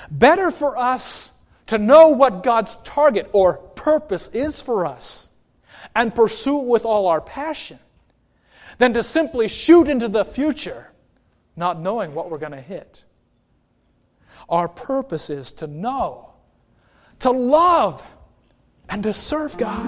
Better for us to know what God's target or purpose is for us and pursue it with all our passion than to simply shoot into the future not knowing what we're going to hit. Our purpose is to know, to love, and to serve God.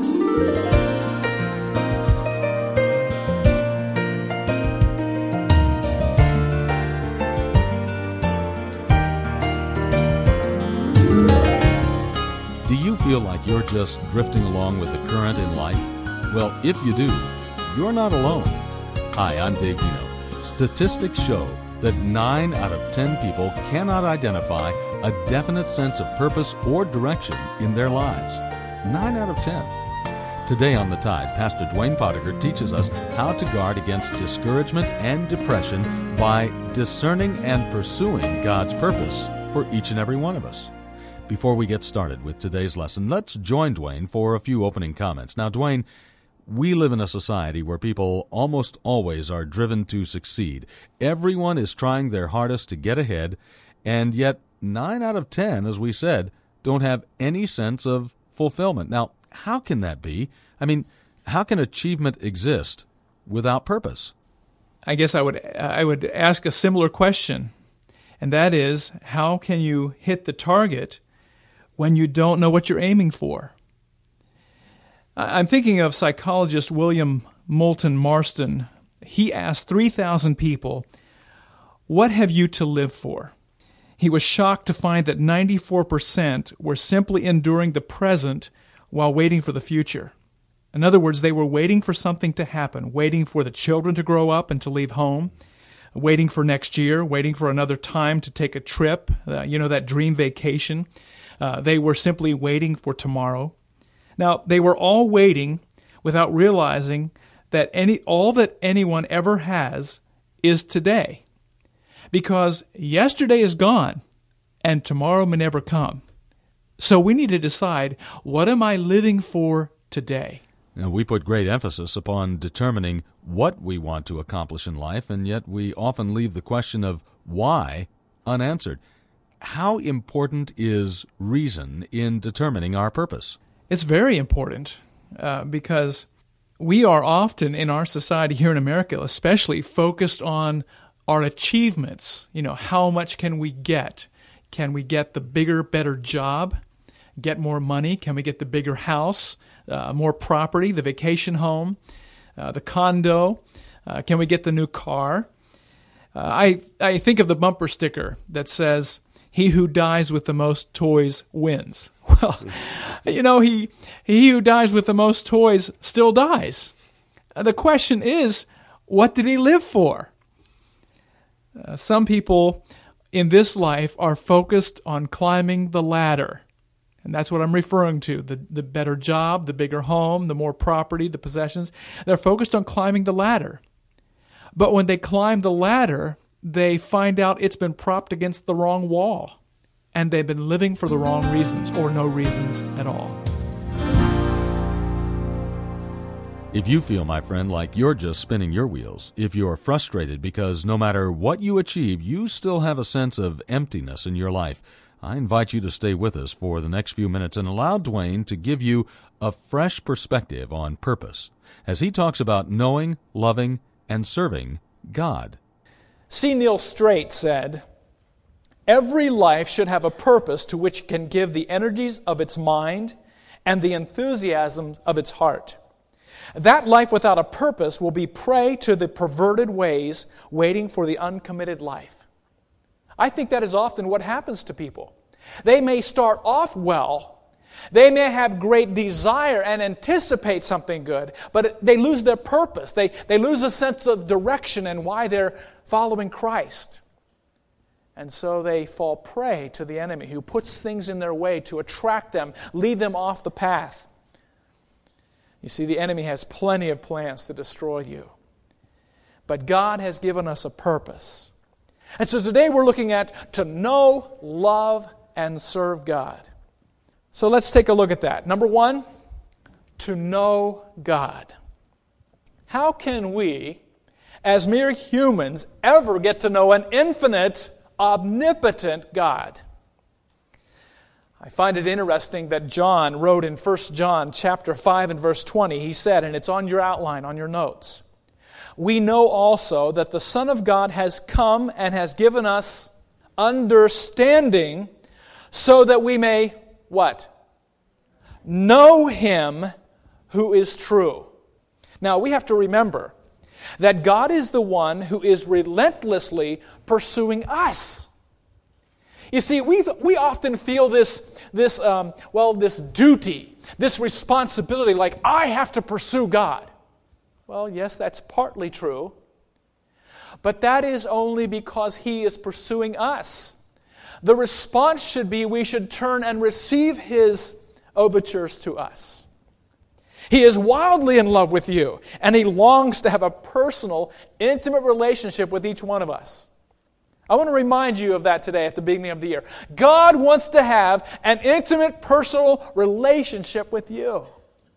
Do you feel like you're just drifting along with the current in life? Well, if you do, you're not alone. Hi, I'm Dave Dino. Statistics show that 9 out of 10 people cannot identify a definite sense of purpose or direction in their lives. 9 out of 10. Today on The Tide, Pastor Dwayne Potiker teaches us how to guard against discouragement and depression by discerning and pursuing God's purpose for each and every one of us. Before we get started with today's lesson, let's join Dwayne for a few opening comments. Now, Dwayne, we live in a society where people almost always are driven to succeed. Everyone is trying their hardest to get ahead, and yet 9 out of 10, as we said, don't have any sense of fulfillment. Now, how can that be? I mean, how can achievement exist without purpose? I guess I would ask a similar question, and that is, how can you hit the target when you don't know what you're aiming for? I'm thinking of psychologist William Moulton Marston. He asked 3,000 people, "What have you to live for?" He was shocked to find that 94% were simply enduring the present while waiting for the future. In other words, they were waiting for something to happen, waiting for the children to grow up and to leave home, waiting for next year, waiting for another time to take a trip, that dream vacation. They were simply waiting for tomorrow. Now, they were all waiting without realizing that all that anyone ever has is today. Because yesterday is gone, and tomorrow may never come. So we need to decide, what am I living for today? Now, we put great emphasis upon determining what we want to accomplish in life, and yet we often leave the question of why unanswered. How important is reason in determining our purpose? It's very important because we are often in our society here in America especially focused on our achievements. How much can we get? Can we get the bigger, better job? Get more money? Can we get the bigger house, more property, the vacation home, the condo? Can we get the new car? I think of the bumper sticker that says, "He who dies with the most toys wins." Well, he who dies with the most toys still dies. The question is, what did he live for? Some people in this life are focused on climbing the ladder. And that's what I'm referring to, the better job, the bigger home, the more property, the possessions. They're focused on climbing the ladder. But when they climb the ladder, they find out it's been propped against the wrong wall. And they've been living for the wrong reasons or no reasons at all. If you feel, my friend, like you're just spinning your wheels, if you're frustrated because no matter what you achieve, you still have a sense of emptiness in your life, I invite you to stay with us for the next few minutes and allow Dwayne to give you a fresh perspective on purpose as he talks about knowing, loving, and serving God. C. Neil Straight said, "Every life should have a purpose to which it can give the energies of its mind and the enthusiasm of its heart. That life without a purpose will be prey to the perverted ways waiting for the uncommitted life." I think that is often what happens to people. They may start off well. They may have great desire and anticipate something good, but they lose their purpose. They lose a sense of direction and why they're following Christ. And so they fall prey to the enemy who puts things in their way to attract them, lead them off the path. You see, the enemy has plenty of plans to destroy you. But God has given us a purpose. And so today we're looking at to know, love, and serve God. So let's take a look at that. Number one, to know God. How can we, as mere humans, ever get to know an infinite, omnipotent God? I find it interesting that John wrote in 1 John chapter 5 and verse 20, he said, and it's on your outline, on your notes, "We know also that the Son of God has come and has given us understanding so that we may," what? "Know Him who is true." Now, we have to remember that God is the one who is relentlessly pursuing us. You see, we often feel this duty, this responsibility, like I have to pursue God. Well, yes, that's partly true, but that is only because He is pursuing us. The response should be we should turn and receive His overtures to us. He is wildly in love with you, and He longs to have a personal, intimate relationship with each one of us. I want to remind you of that today at the beginning of the year. God wants to have an intimate, personal relationship with you.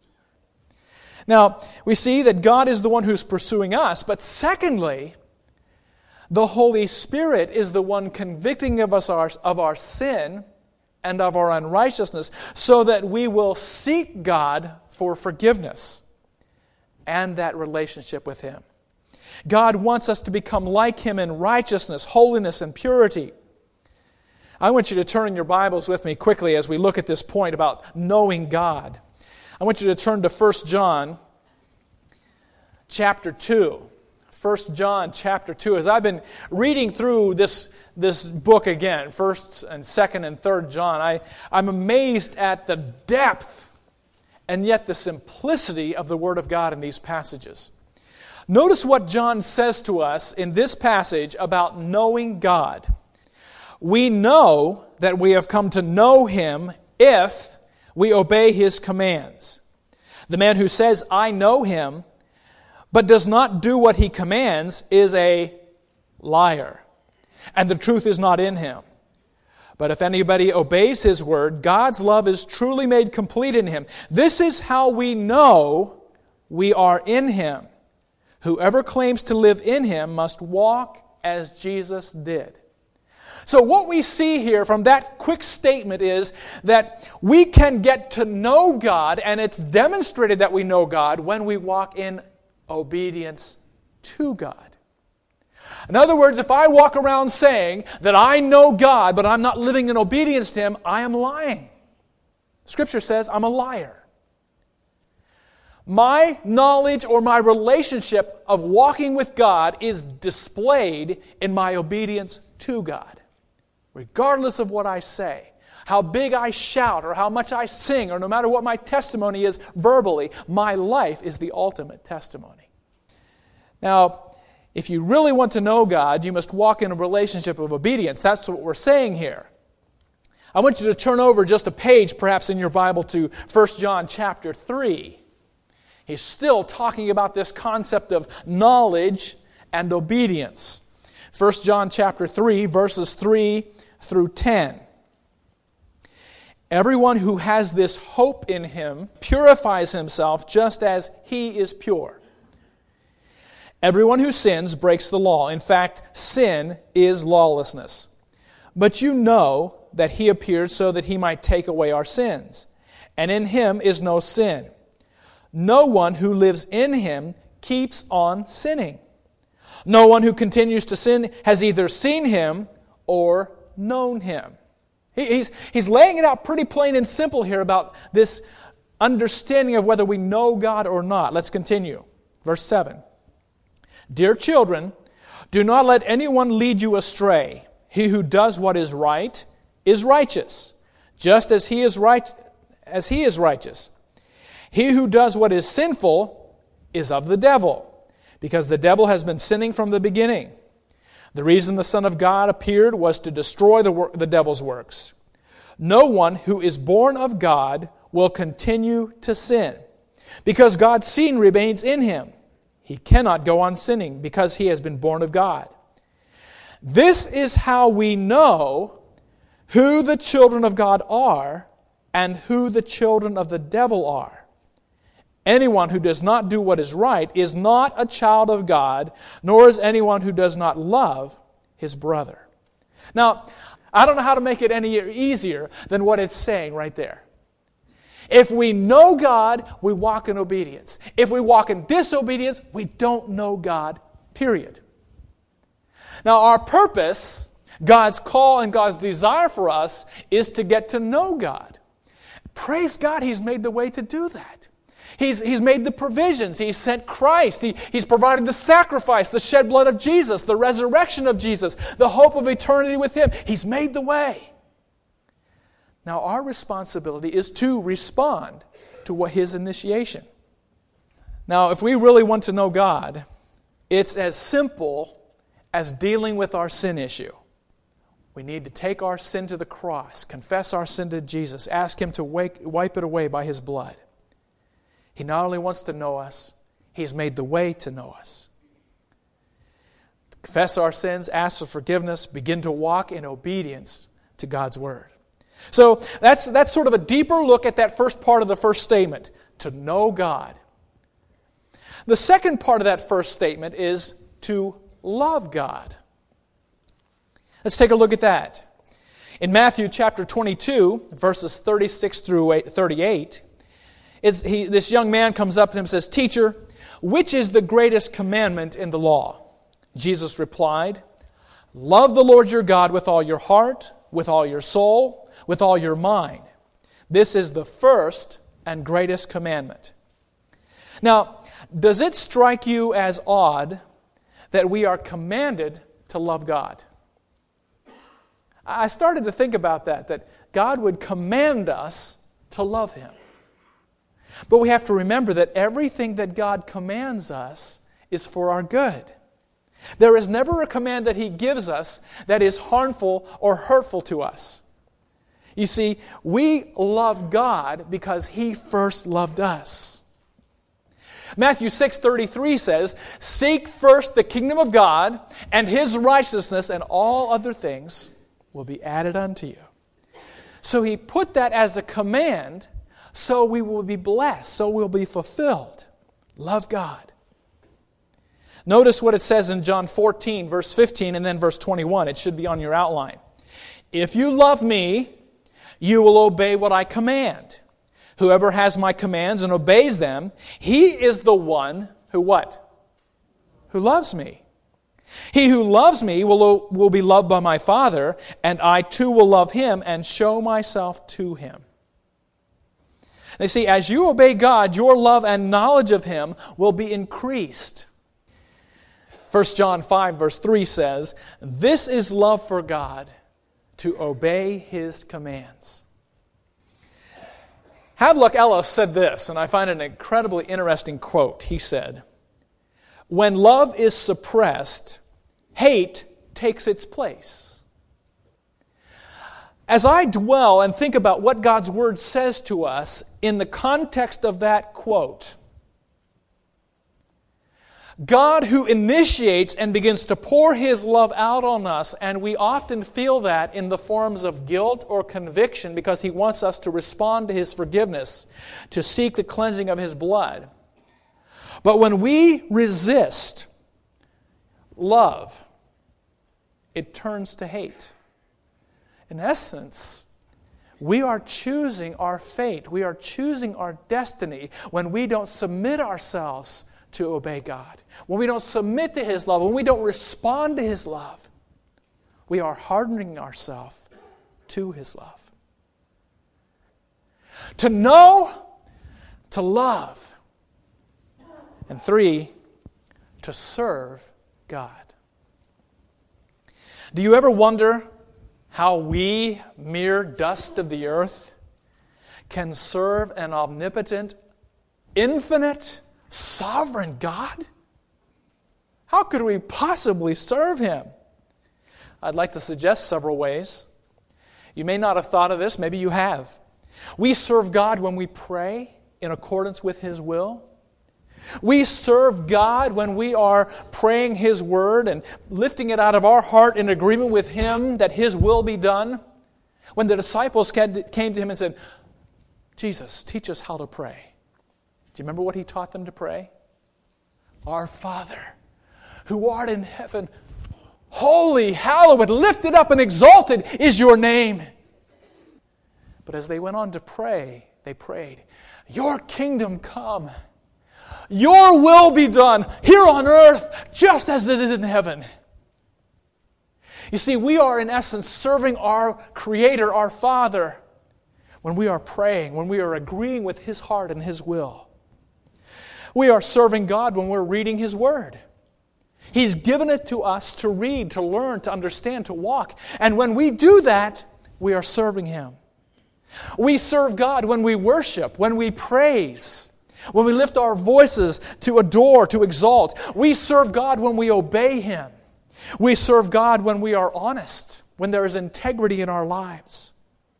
Now, we see that God is the one who's pursuing us, but secondly, the Holy Spirit is the one convicting of us of our sin and of our unrighteousness, so that we will seek God for forgiveness and that relationship with Him. God wants us to become like Him in righteousness, holiness, and purity. I want you to turn in your Bibles with me quickly as we look at this point about knowing God. I want you to turn to 1 John chapter 2. 1 John chapter 2. As I've been reading through this book again, 1st and 2nd and 3rd John, I'm amazed at the depth and yet the simplicity of the Word of God in these passages. Notice what John says to us in this passage about knowing God. We know that we have come to know Him if we obey His commands. The man who says, "I know Him," but does not do what He commands is a liar, and the truth is not in him. But if anybody obeys His word, God's love is truly made complete in him. This is how we know we are in Him. Whoever claims to live in Him must walk as Jesus did. So what we see here from that quick statement is that we can get to know God, and it's demonstrated that we know God when we walk in obedience to God. In other words, if I walk around saying that I know God, but I'm not living in obedience to Him, I am lying. Scripture says I'm a liar. My knowledge or my relationship of walking with God is displayed in my obedience to God. Regardless of what I say, how big I shout, or how much I sing, or no matter what my testimony is verbally, my life is the ultimate testimony. Now, if you really want to know God, you must walk in a relationship of obedience. That's what we're saying here. I want you to turn over just a page, perhaps in your Bible, to 1 John chapter 3. He's still talking about this concept of knowledge and obedience. 1 John chapter 3, verses 3 through 10. Everyone who has this hope in Him purifies himself just as He is pure. Everyone who sins breaks the law. In fact, sin is lawlessness. But you know that He appeared so that He might take away our sins. And in Him is no sin. No one who lives in Him keeps on sinning. No one who continues to sin has either seen Him or known Him. He's laying it out pretty plain and simple here about this understanding of whether we know God or not. Let's continue. Verse 7. Dear children, do not let anyone lead you astray. He who does what is right is righteous, just as he is righteous. He who does what is sinful is of the devil, because the devil has been sinning from the beginning. The reason the Son of God appeared was to destroy the devil's works. No one who is born of God will continue to sin, because God's seed remains in him. He cannot go on sinning because he has been born of God. This is how we know who the children of God are and who the children of the devil are. Anyone who does not do what is right is not a child of God, nor is anyone who does not love his brother. Now, I don't know how to make it any easier than what it's saying right there. If we know God, we walk in obedience. If we walk in disobedience, we don't know God, period. Now, our purpose, God's call and God's desire for us, is to get to know God. Praise God, He's made the way to do that. He's made the provisions. He's sent Christ. He's provided the sacrifice, the shed blood of Jesus, the resurrection of Jesus, the hope of eternity with Him. He's made the way. Now, our responsibility is to respond to His initiation. Now, if we really want to know God, it's as simple as dealing with our sin issue. We need to take our sin to the cross, confess our sin to Jesus, ask Him to wipe it away by His blood. He not only wants to know us, He's made the way to know us. Confess our sins, ask for forgiveness, begin to walk in obedience to God's Word. So that's sort of a deeper look at that first part of the first statement, to know God. The second part of that first statement is to love God. Let's take a look at that. In Matthew chapter 22, verses 36 through 38, this young man comes up to him and says, "Teacher, which is the greatest commandment in the law?" Jesus replied, "Love the Lord your God with all your heart, with all your soul, with all your mind. This is the first and greatest commandment." Now, does it strike you as odd that we are commanded to love God? I started to think about that God would command us to love Him. But we have to remember that everything that God commands us is for our good. There is never a command that He gives us that is harmful or hurtful to us. You see, we love God because He first loved us. Matthew 6:33 says, "Seek first the kingdom of God and His righteousness, and all other things will be added unto you." So He put that as a command so we will be blessed, so we'll be fulfilled. Love God. Notice what it says in John 14, verse 15, and then verse 21. It should be on your outline. "If you love me, you will obey what I command. Whoever has my commands and obeys them, he is the one who" what? "Who loves me. He who loves me will be loved by my Father, and I too will love him and show myself to him." They see, as you obey God, your love and knowledge of Him will be increased. 1 John 5, verse 3 says, "This is love for God, to obey His commands." Havelock Ellis said this, and I find it an incredibly interesting quote. He said, "When love is suppressed, hate takes its place." As I dwell and think about what God's Word says to us in the context of that quote, God who initiates and begins to pour His love out on us, and we often feel that in the forms of guilt or conviction because He wants us to respond to His forgiveness, to seek the cleansing of His blood. But when we resist love, it turns to hate. In essence, we are choosing our fate. We are choosing our destiny when we don't submit ourselves to obey God. When we don't submit to His love, when we don't respond to His love, we are hardening ourselves to His love. To know, to love, and 3, to serve God. Do you ever wonder how we, mere dust of the earth, can serve an omnipotent, infinite, sovereign God? How could we possibly serve Him? I'd like to suggest several ways. You may not have thought of this, maybe you have. We serve God when we pray in accordance with His will. We serve God when we are praying His Word and lifting it out of our heart in agreement with Him that His will be done. When the disciples came to Him and said, "Jesus, teach us how to pray." Do you remember what He taught them to pray? "Our Father, who art in heaven, Holy, hallowed, lifted up, and exalted is your name. But as they went on to pray, they prayed, your kingdom come. Your will be done here on earth just as it is in heaven. You see, we are in essence serving our Creator, our Father, when we are praying, when we are agreeing with His heart and His will. We are serving God when we're reading His Word. He's given it to us to read, to learn, to understand, to walk. And when we do that, we are serving Him. We serve God when we worship, when we praise, when we lift our voices to adore, to exalt. We serve God when we obey Him. We serve God when we are honest, when there is integrity in our lives.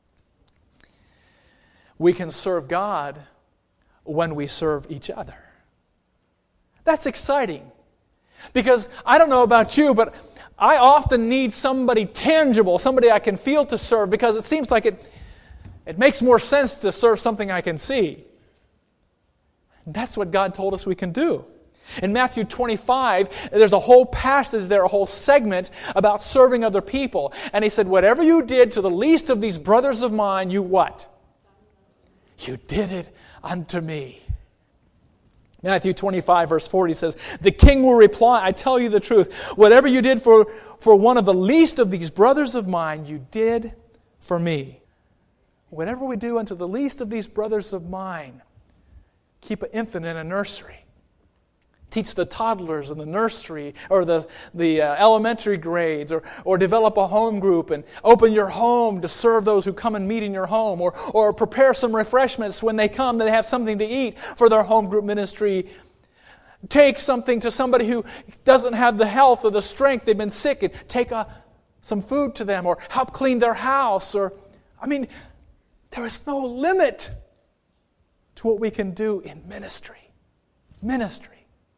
We can serve God when we serve each other. That's exciting. Because I don't know about you, but I often need somebody tangible, somebody I can feel to serve, because it seems like it makes more sense to serve something I can see. And that's what God told us we can do. In Matthew 25, there's a whole passage there, a whole segment about serving other people. And He said, whatever you did to the least of these brothers of mine, you what? You did it unto me. Matthew 25, verse 40 says, the king will reply, I tell you the truth, whatever you did for one of the least of these brothers of mine, you did for me. Whatever we do unto the least of these brothers of mine, keep an infant in a nursery. Teach the toddlers in the nursery or the elementary grades, or develop a home group and open your home to serve those who come and meet in your home, or prepare some refreshments when they come, that they have something to eat for their home group ministry. Take something to somebody who doesn't have the health or the strength, they've been sick, and take some food to them, or help clean their house. There is no limit to what we can do in ministry. Ministry.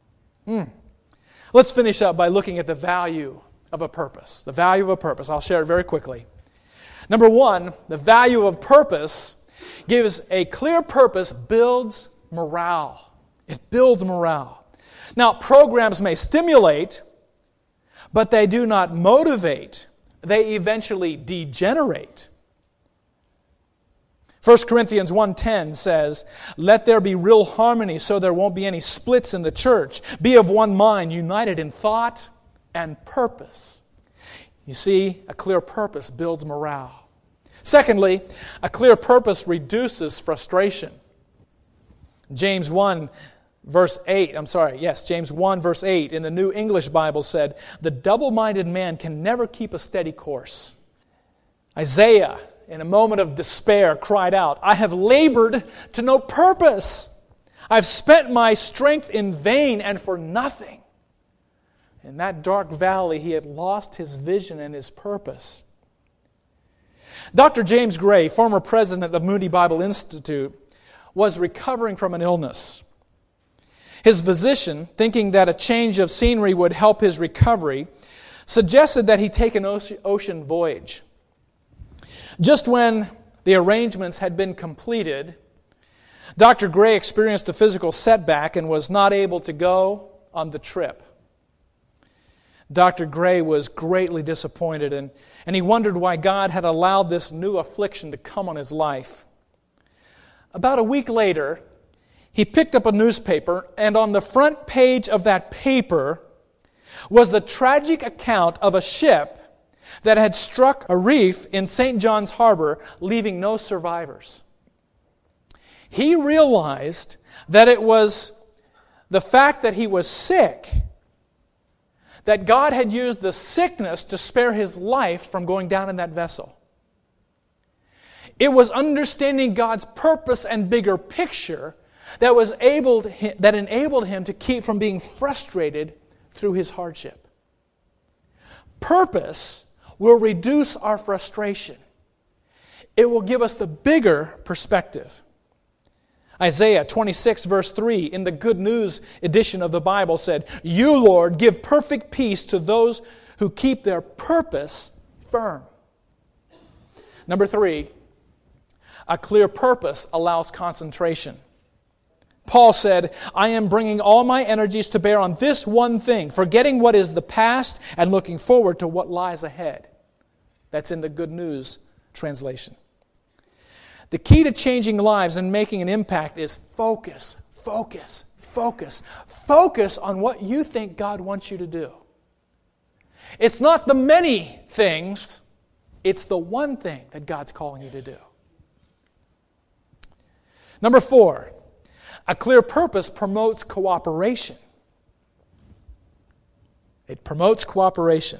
Let's finish up by looking at the value of a purpose. The value of a purpose. I'll share it very quickly. Number one, the value of purpose gives a clear purpose, builds morale. It builds morale. Now, programs may stimulate, but they do not motivate. They eventually degenerate. 1 Corinthians 1:10 says, let there be real harmony so there won't be any splits in the church. Be of one mind, united in thought and purpose. You see, a clear purpose builds morale. Secondly, a clear purpose reduces frustration. James 1 verse 8 in the New English Bible said, the double-minded man can never keep a steady course. Isaiah, in a moment of despair, cried out, I have labored to no purpose. I've spent my strength in vain and for nothing. In that dark valley, he had lost his vision and his purpose. Dr. James Gray, former president of Moody Bible Institute, was recovering from an illness. His physician, thinking that a change of scenery would help his recovery, suggested that he take an ocean voyage. Just when the arrangements had been completed, Dr. Gray experienced a physical setback and was not able to go on the trip. Dr. Gray was greatly disappointed, and he wondered why God had allowed this new affliction to come on his life. About a week later, he picked up a newspaper, and on the front page of that paper was the tragic account of a ship that had struck a reef in St. John's Harbor, leaving no survivors. He realized that it was the fact that he was sick, that God had used the sickness to spare his life from going down in that vessel. It was understanding God's purpose and bigger picture that enabled him to keep from being frustrated through his hardship. Purpose will reduce our frustration. It will give us the bigger perspective. Isaiah 26 verse 3 in the Good News edition of the Bible said, you, Lord, give perfect peace to those who keep their purpose firm. Number 3, a clear purpose allows concentration. Paul said, I am bringing all my energies to bear on this one thing, forgetting what is the past and looking forward to what lies ahead. That's in the Good News translation. The key to changing lives and making an impact is focus, focus, focus. Focus on what you think God wants you to do. It's not the many things, it's the one thing that God's calling you to do. Number 4, a clear purpose promotes cooperation. It promotes cooperation.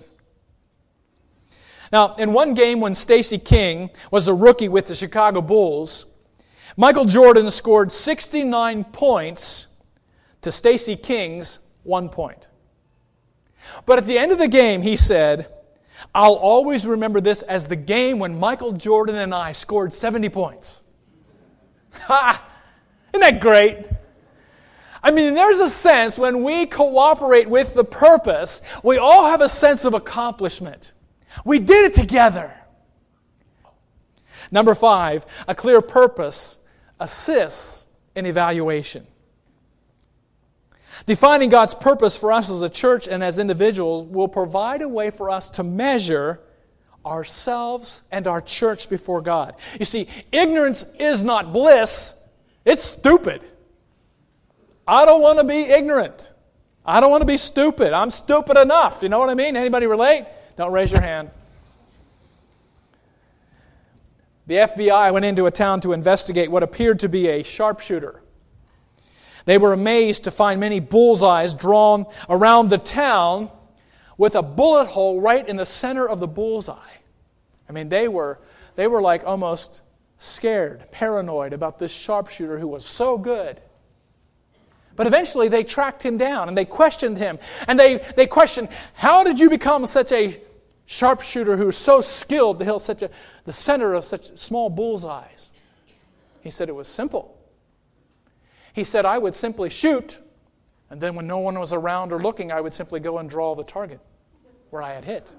Now, in one game when Stacey King was a rookie with the Chicago Bulls, Michael Jordan scored 69 points to Stacey King's 1 point. But at the end of the game, he said, I'll always remember this as the game when Michael Jordan and I scored 70 points. Ha! Isn't that great? I mean, there's a sense when we cooperate with the purpose, we all have a sense of accomplishment. We did it together. Number 5, a clear purpose assists in evaluation. Defining God's purpose for us as a church and as individuals will provide a way for us to measure ourselves and our church before God. You see, ignorance is not bliss. It's stupid. I don't want to be ignorant. I don't want to be stupid. I'm stupid enough. You know what I mean? Anybody relate? Don't raise your hand. The FBI went into a town to investigate what appeared to be a sharpshooter. They were amazed to find many bullseyes drawn around the town with a bullet hole right in the center of the bullseye. I mean, they were like almost scared, paranoid about this sharpshooter who was so good. But eventually they tracked him down and they questioned him. And they questioned, how did you become such a sharpshooter who is so skilled to hit the center of such small bullseyes? He said it was simple. He said, I would simply shoot, and then when no one was around or looking, I would simply go and draw the target where I had hit.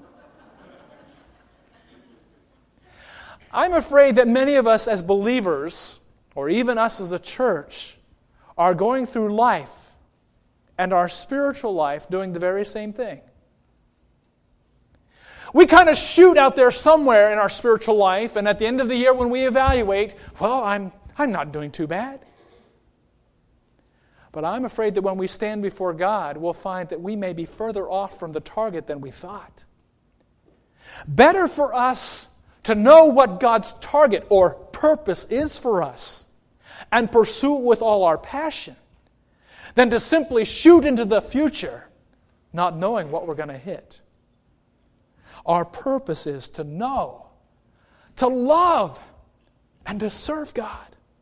I'm afraid that many of us as believers, or even us as a church, are going through life and our spiritual life doing the very same thing. We kind of shoot out there somewhere in our spiritual life, and at the end of the year when we evaluate, well, I'm not doing too bad. But I'm afraid that when we stand before God, we'll find that we may be further off from the target than we thought. Better for us to know what God's target or purpose is for us and pursue it with all our passion than to simply shoot into the future not knowing what we're going to hit. Our purpose is to know, to love, and to serve God.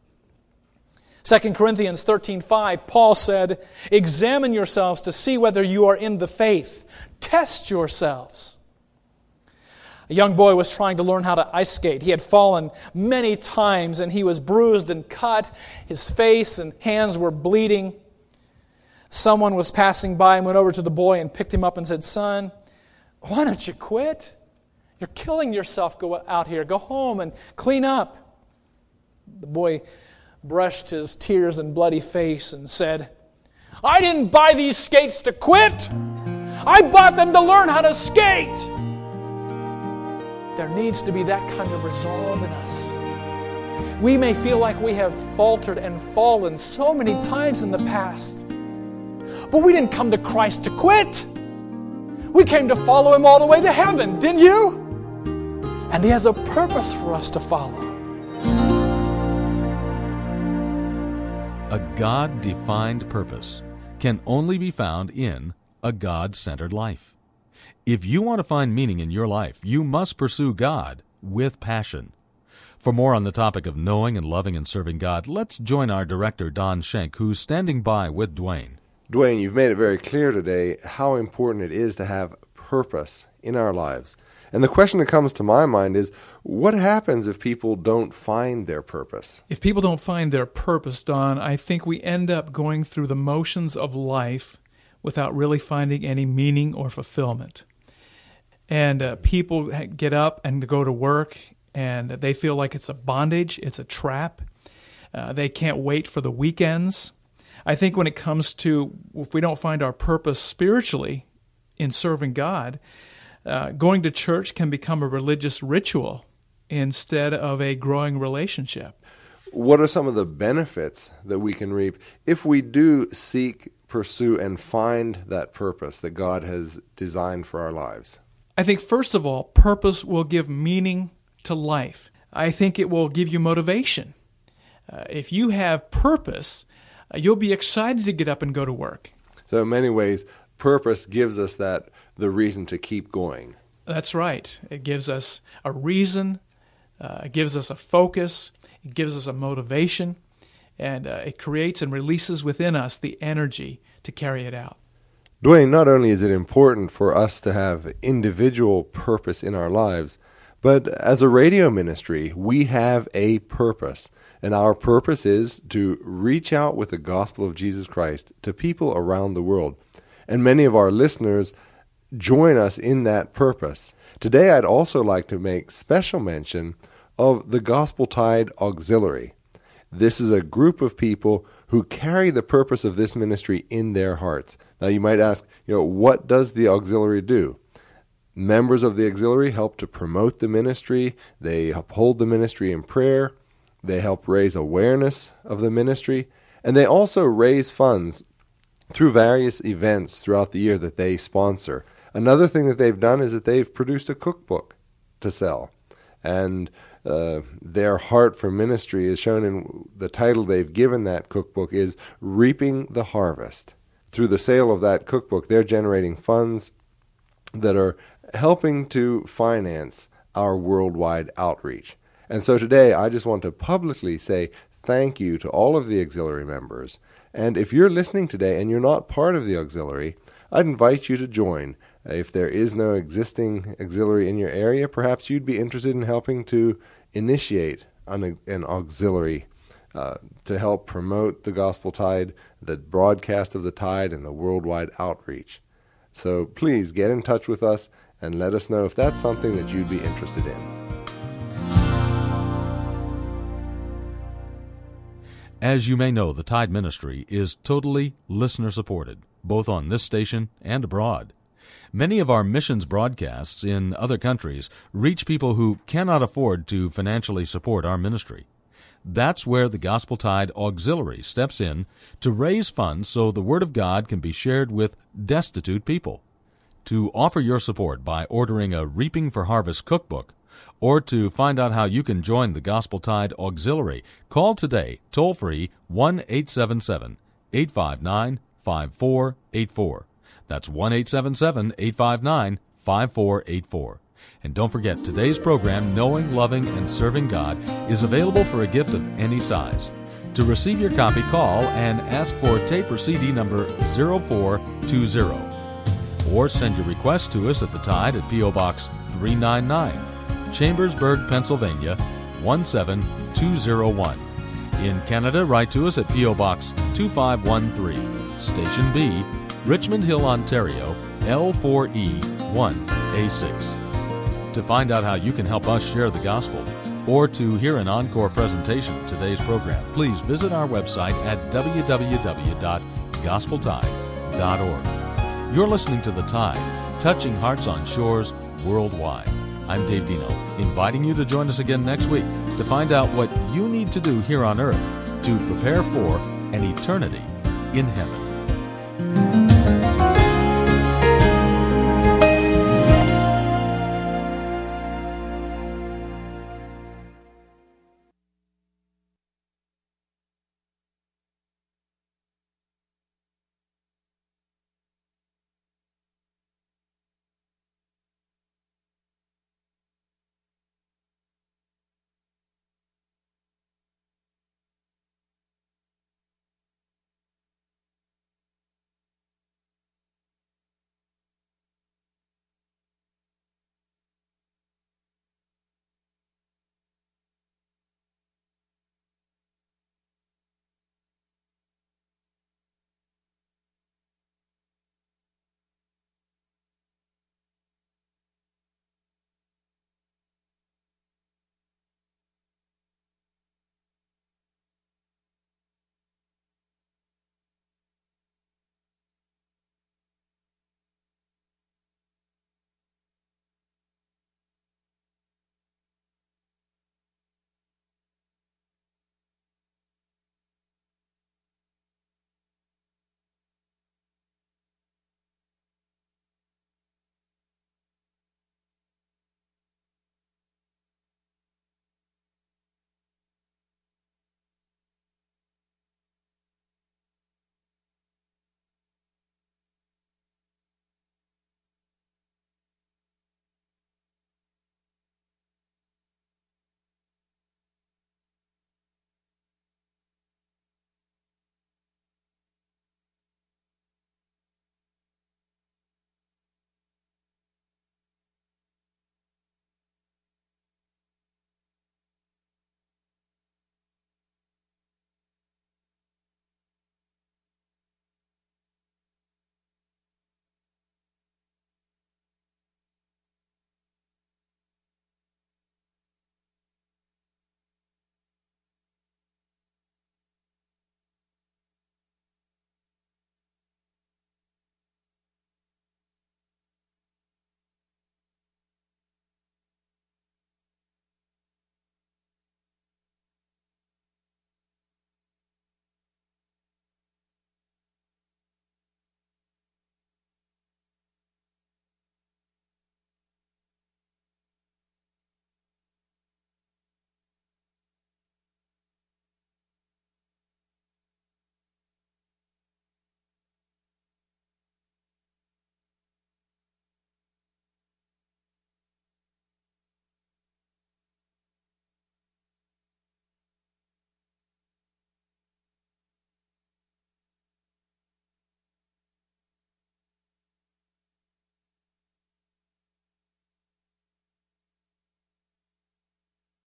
2 Corinthians 13:5, Paul said, examine yourselves to see whether you are in the faith. Test yourselves. A young boy was trying to learn how to ice skate. He had fallen many times and he was bruised and cut. His face and hands were bleeding. Someone was passing by and went over to the boy and picked him up and said, son, why don't you quit? You're killing yourself. Go out here. Go home and clean up. The boy brushed his tears and bloody face and said, I didn't buy these skates to quit. I bought them to learn how to skate. There needs to be that kind of resolve in us. We may feel like we have faltered and fallen so many times in the past, but we didn't come to Christ to quit. We came to follow Him all the way to heaven, didn't you? And He has a purpose for us to follow. A God-defined purpose can only be found in a God-centered life. If you want to find meaning in your life, you must pursue God with passion. For more on the topic of knowing and loving and serving God, let's join our director, Don Schenk, who's standing by with Dwayne. Dwayne, you've made it very clear today how important it is to have purpose in our lives. And the question that comes to my mind is, what happens if people don't find their purpose? If people don't find their purpose, Don, I think we end up going through the motions of life without really finding any meaning or fulfillment. And people get up and go to work, and they feel like it's a bondage, it's a trap. They can't wait for the weekends. I think when it comes to, if we don't find our purpose spiritually in serving God, going to church can become a religious ritual instead of a growing relationship. What are some of the benefits that we can reap if we do seek, pursue, and find that purpose that God has designed for our lives? I think, first of all, purpose will give meaning to life. I think it will give you motivation. If you have purpose, you'll be excited to get up and go to work. So in many ways, purpose gives us the reason to keep going. That's right. It gives us a reason, it gives us a focus, it gives us a motivation, and it creates and releases within us the energy to carry it out. Dwayne, not only is it important for us to have individual purpose in our lives, but as a radio ministry, we have a purpose. And our purpose is to reach out with the gospel of Jesus Christ to people around the world. And many of our listeners join us in that purpose. Today, I'd also like to make special mention of the Gospel Tide Auxiliary. This is a group of people who carry the purpose of this ministry in their hearts. Now, you might ask, what does the auxiliary do? Members of the auxiliary help to promote the ministry. They uphold the ministry in prayer. They help raise awareness of the ministry. And they also raise funds through various events throughout the year that they sponsor. Another thing that they've done is that they've produced a cookbook to sell. And their heart for ministry is shown in the title they've given that cookbook is Reaping the Harvest. Through the sale of that cookbook, they're generating funds that are helping to finance our worldwide outreach. And so today, I just want to publicly say thank you to all of the auxiliary members. And if you're listening today and you're not part of the auxiliary, I'd invite you to join. If there is no existing auxiliary in your area, perhaps you'd be interested in helping to initiate an auxiliary to help promote the Gospel Tide, the broadcast of the Tide, and the worldwide outreach. So please get in touch with us and let us know if that's something that you'd be interested in. As you may know, the Tide Ministry is totally listener-supported, both on this station and abroad. Many of our missions broadcasts in other countries reach people who cannot afford to financially support our ministry. That's where the Gospel Tide Auxiliary steps in to raise funds so the Word of God can be shared with destitute people. To offer your support by ordering a Reaping for Harvest cookbook, or to find out how you can join the Gospel Tide Auxiliary, call today, toll-free, 1-877-859-5484. That's 1-877-859-5484. And don't forget, today's program, Knowing, Loving, and Serving God, is available for a gift of any size. To receive your copy, call and ask for tape or CD number 0420. Or send your request to us at the Tide at P.O. Box 399, Chambersburg, Pennsylvania, 17201. In Canada, write to us at P.O. Box 2513, Station B, Richmond Hill, Ontario, L4E1A6. To find out how you can help us share the gospel, or to hear an encore presentation of today's program, please visit our website at www.gospeltide.org. You're listening to The Tide, touching hearts on shores worldwide. I'm Dave Dino, inviting you to join us again next week to find out what you need to do here on earth to prepare for an eternity in heaven.